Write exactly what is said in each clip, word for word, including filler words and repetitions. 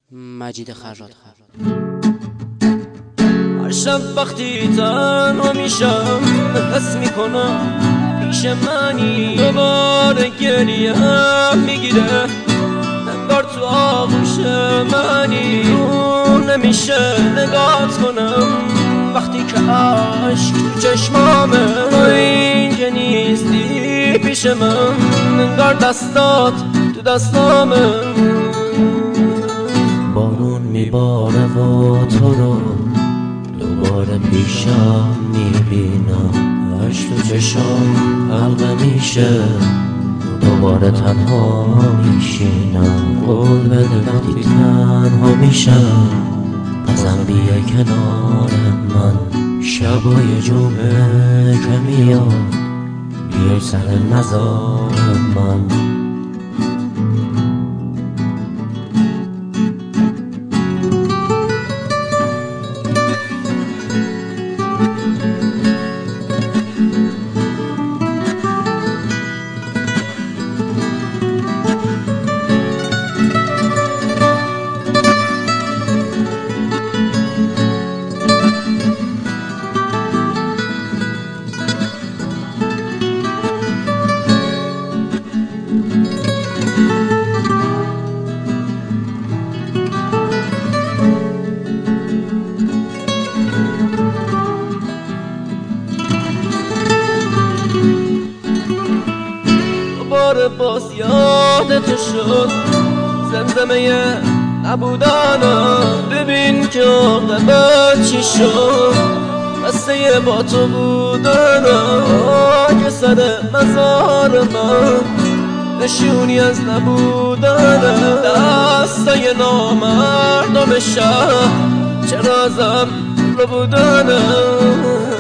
مجید خراط. هر شب وقتی تنها میشم حس میکنم پیش منی، دوباره گریه هم میگیره انگار تو آغوش منی. رو نمیشه نگات کنم وقتی که عشق تو چشمامه. تو اینجا نیستی پیش من، انگار دستات تو دستامه. بارون میباره و تو رو دوباره پیشم میبینم. عشق تو چشام حلقه میشه، دوباره تنها میشینم. قول بده وقتی تنها میشم بازم بیا کنار من. شبای جمعه که میاد بیای سر مزار من. دوباره باز یادت شد زمزمه نبودنم. ببین که عاقبت چی شد، قصه با تو بودنم. که سر مزار من نشونی از نبودنم. دستای نامردم شهر چرا ازم رو بودنم.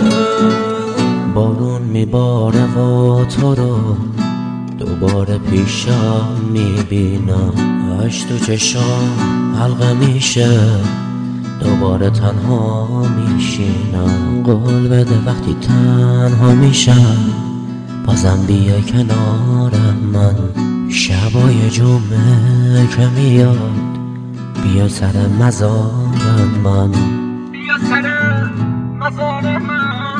بارون میباره و تو رو دوباره پیشم میبینم. عشق تو چشام حلقه میشه، دوباره تنها میشینم. قول بده وقتی تنها میشم بازم بیا کنار من. شبای جمعه که میاد بیا سر مزار من. بیا سر مزار من.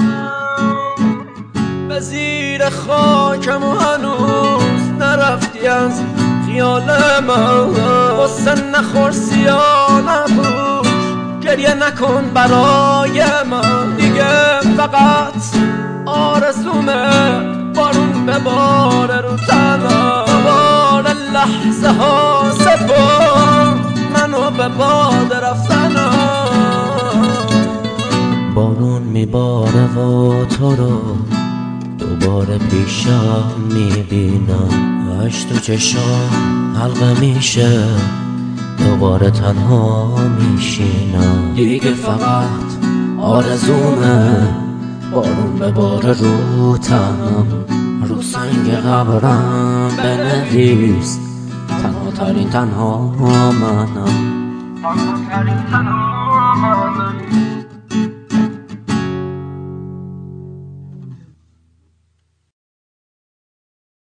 به زیر خاکم و هنوز نرفتی از خیال من. غصه نخور سیاه نپوش گریه نکن برای من. دیگه فقط آرزومه بارون بباره رو تنم. بار لحظه ها سپار منو به باد رفتنم. بارون میباره و تو رو دوباره پیشم میبینم. عشق تو چشام حلقه میشه، دوباره تنها میشینم. دیگه فقط آرزومه بارون بباره رو تنم. رو سنگ قبرم بنویس تنها ترین تنها منم. تنها ترین تنها منم.